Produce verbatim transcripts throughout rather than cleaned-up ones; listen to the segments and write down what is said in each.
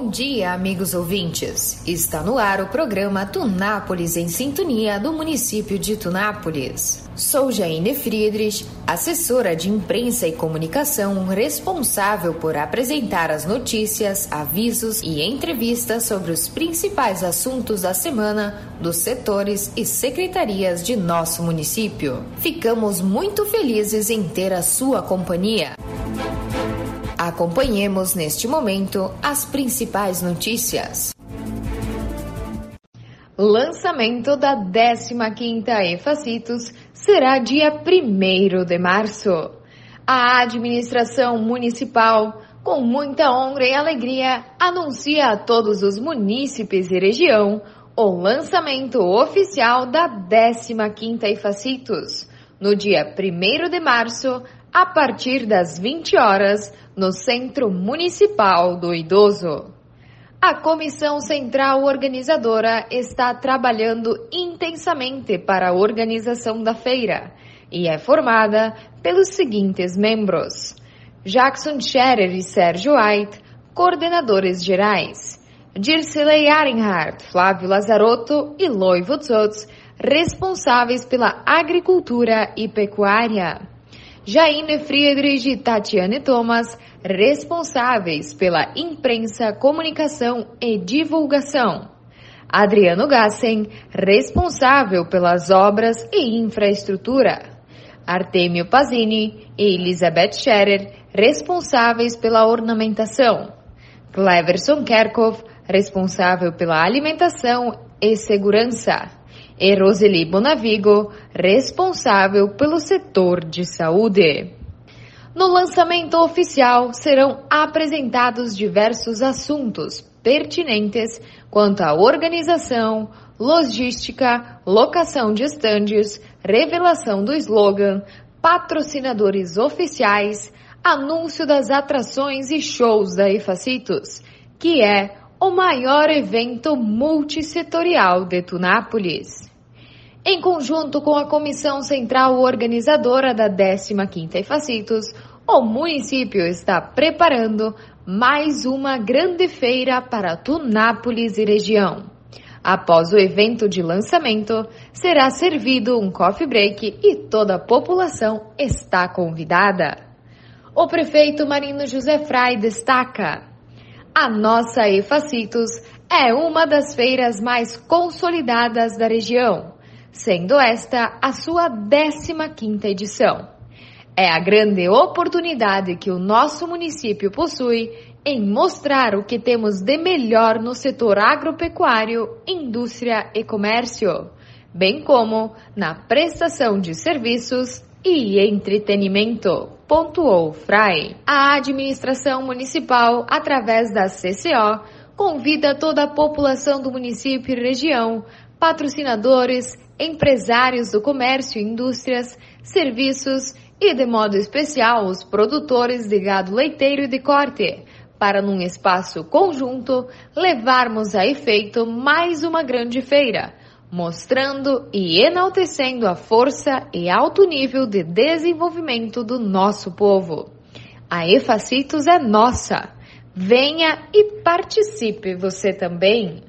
Bom dia, amigos ouvintes. Está no ar o programa Tunápolis em Sintonia do município de Tunápolis. Sou Jaine Friedrich, assessora de imprensa e comunicação responsável por apresentar as notícias, avisos e entrevistas sobre os principais assuntos da semana dos setores e secretarias de nosso município. Ficamos muito felizes em ter a sua companhia. Acompanhemos neste momento as principais notícias. Lançamento da décima quinta EFACITOS será dia primeiro de março. A administração municipal, com muita honra e alegria, anuncia a todos os munícipes e região o lançamento oficial da décima quinta EFACITOS, no dia primeiro de março, a partir das vinte horas, no Centro Municipal do Idoso. A Comissão Central Organizadora está trabalhando intensamente para a organização da feira e é formada pelos seguintes membros: Jackson Scherer e Sérgio White, coordenadores gerais; Dircilei Arenhardt, Flávio Lazarotto e Loi Vutzotz, responsáveis pela agricultura e pecuária; Jaine Friedrich e Tatiane Thomas, responsáveis pela imprensa, comunicação e divulgação; Adriano Gassen, responsável pelas obras e infraestrutura; Artemio Pazini e Elizabeth Scherer, responsáveis pela ornamentação; Cleverson Kerkhoff, responsável pela alimentação e segurança; e Roseli Bonavigo, responsável pelo setor de saúde. No lançamento oficial serão apresentados diversos assuntos pertinentes quanto à organização, logística, locação de estandes, revelação do slogan, patrocinadores oficiais, anúncio das atrações e shows da EFACITOS, que é o maior evento multissetorial de Tunápolis. Em conjunto com a Comissão Central Organizadora da décima quinta EFACITOS, o município está preparando mais uma grande feira para Tunápolis e região. Após o evento de lançamento, será servido um coffee break e toda a população está convidada. O prefeito Marino José Frei destaca: a nossa EFACITOS é uma das feiras mais consolidadas da região, sendo esta a sua décima quinta edição. É a grande oportunidade que o nosso município possui em mostrar o que temos de melhor no setor agropecuário, indústria e comércio, bem como na prestação de serviços e entretenimento, pontuou Frei. A administração municipal, através da C C O, convida toda a população do município e região, patrocinadores, empresários do comércio, indústrias, serviços e, de modo especial, os produtores de gado leiteiro e de corte, para, num espaço conjunto, levarmos a efeito mais uma grande feira, mostrando e enaltecendo a força e alto nível de desenvolvimento do nosso povo. A EFACITOS é nossa. Venha e participe você também.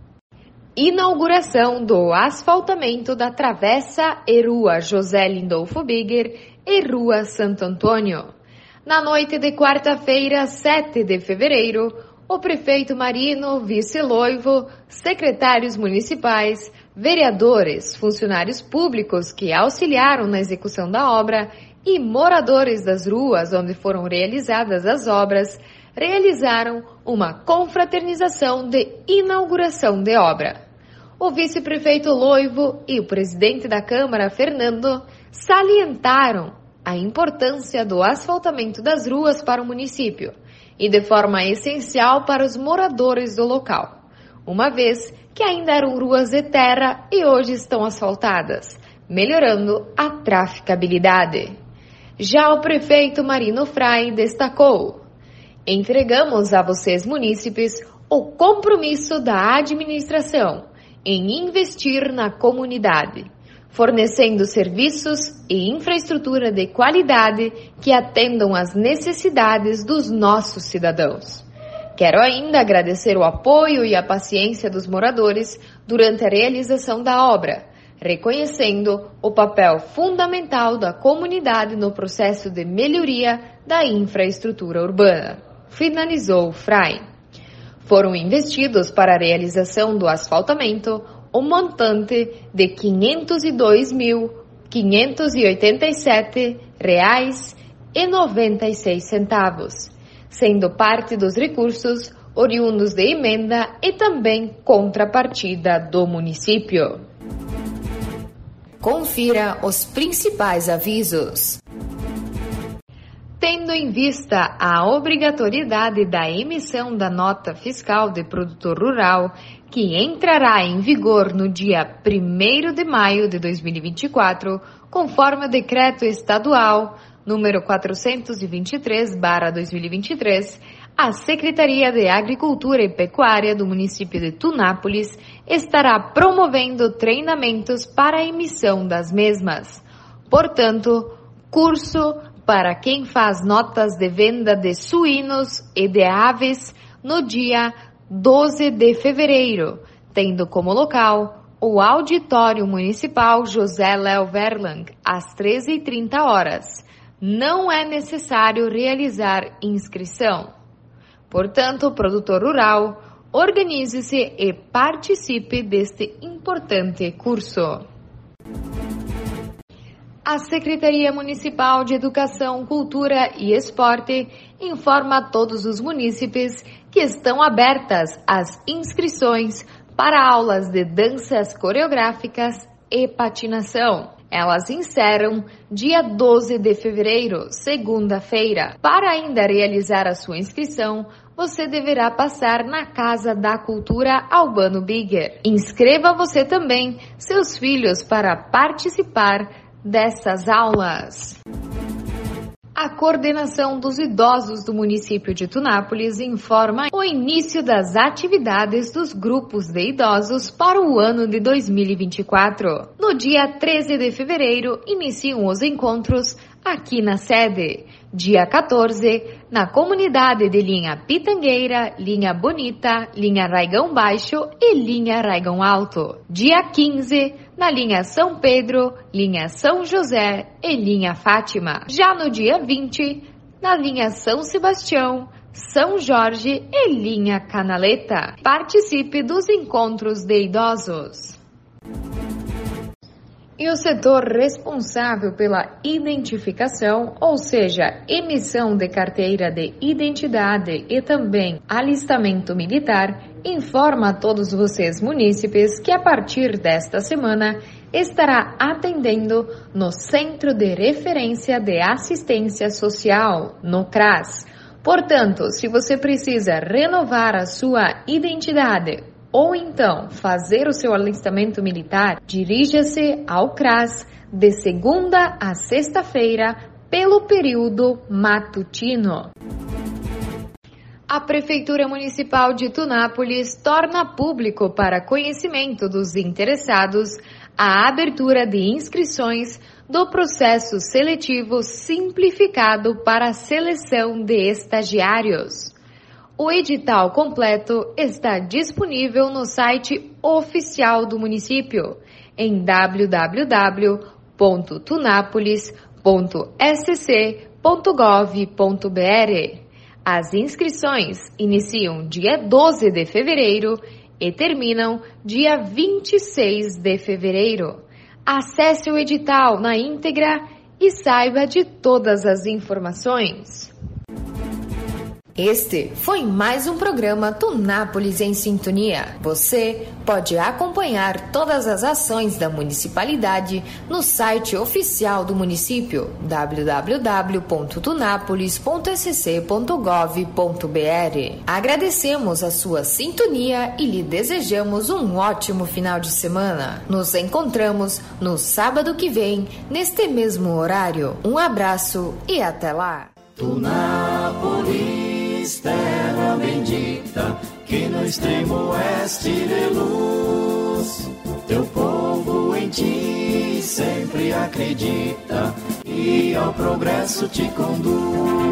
Inauguração do asfaltamento da Travessa e Rua José Lindolfo Bigger e Rua Santo Antônio. Na noite de quarta-feira, sete de fevereiro, o prefeito Marino, vice-loivo, secretários municipais, vereadores, funcionários públicos que auxiliaram na execução da obra e moradores das ruas onde foram realizadas as obras, realizaram uma confraternização de inauguração de obra. O vice-prefeito Loivo e o presidente da Câmara, Fernando, salientaram a importância do asfaltamento das ruas para o município e de forma essencial para os moradores do local, uma vez que ainda eram ruas de terra e hoje estão asfaltadas, melhorando a traficabilidade. Já o prefeito Marino Frei destacou: entregamos a vocês, munícipes, o compromisso da administração em investir na comunidade, fornecendo serviços e infraestrutura de qualidade que atendam às necessidades dos nossos cidadãos. Quero ainda agradecer o apoio e a paciência dos moradores durante a realização da obra, reconhecendo o papel fundamental da comunidade no processo de melhoria da infraestrutura urbana. Finalizou Frei. Foram investidos para a realização do asfaltamento o montante de quinhentos e dois mil, quinhentos e oitenta e sete reais e noventa e seis centavos, sendo parte dos recursos oriundos de emenda e também contrapartida do município. Confira os principais avisos. Tendo em vista a obrigatoriedade da emissão da nota fiscal de produtor rural, que entrará em vigor no dia primeiro de maio de dois mil e vinte e quatro, conforme o decreto estadual número quatrocentos e vinte e três barra dois mil e vinte e três, a Secretaria de Agricultura e Pecuária do município de Tunápolis estará promovendo treinamentos para a emissão das mesmas. Portanto, curso para quem faz notas de venda de suínos e de aves no dia doze de fevereiro, tendo como local o Auditório Municipal José Léo Verlang, às treze e trinta horas. Não é necessário realizar inscrição. Portanto, produtor rural, organize-se e participe deste importante curso. A Secretaria Municipal de Educação, Cultura e Esporte informa a todos os munícipes que estão abertas as inscrições para aulas de danças coreográficas e patinação. Elas encerram dia doze de fevereiro, segunda-feira. Para ainda realizar a sua inscrição, você deverá passar na Casa da Cultura Albano Bigger. Inscreva você também seus filhos para participar dessas aulas. A Coordenação dos Idosos do município de Tunápolis informa o início das atividades dos grupos de idosos para o ano de dois mil e vinte e quatro. No dia treze de fevereiro, iniciam os encontros aqui na sede. Dia quatorze, na comunidade de Linha Pitangueira, Linha Bonita, Linha Raigão Baixo e Linha Raigão Alto. Dia quinze, na linha São Pedro, linha São José e linha Fátima. Já no dia vinte, na linha São Sebastião, São Jorge e linha Canaleta. Participe dos encontros de idosos. E o setor responsável pela identificação, ou seja, emissão de carteira de identidade e também alistamento militar, informa a todos vocês munícipes que a partir desta semana estará atendendo no Centro de Referência de Assistência Social, no CRAS. Portanto, se você precisa renovar a sua identidade ou então fazer o seu alistamento militar, dirija-se ao CRAS de segunda a sexta-feira pelo período matutino. A Prefeitura Municipal de Tunápolis torna público para conhecimento dos interessados a abertura de inscrições do processo seletivo simplificado para a seleção de estagiários. O edital completo está disponível no site oficial do município em w w w ponto tunápolis ponto s c ponto gov ponto b r. As inscrições iniciam dia doze de fevereiro e terminam dia vinte e seis de fevereiro. Acesse o edital na íntegra e saiba de todas as informações. Este foi mais um programa Tunápolis em Sintonia. Você pode acompanhar todas as ações da municipalidade no site oficial do município w w w ponto tunápolis ponto s c ponto gov ponto b r. Agradecemos a sua sintonia e lhe desejamos um ótimo final de semana. Nos encontramos no sábado que vem, neste mesmo horário. Um abraço e até lá. Tunápolis, terra bendita, que no extremo oeste de luz, teu povo em ti sempre acredita e ao progresso te conduz.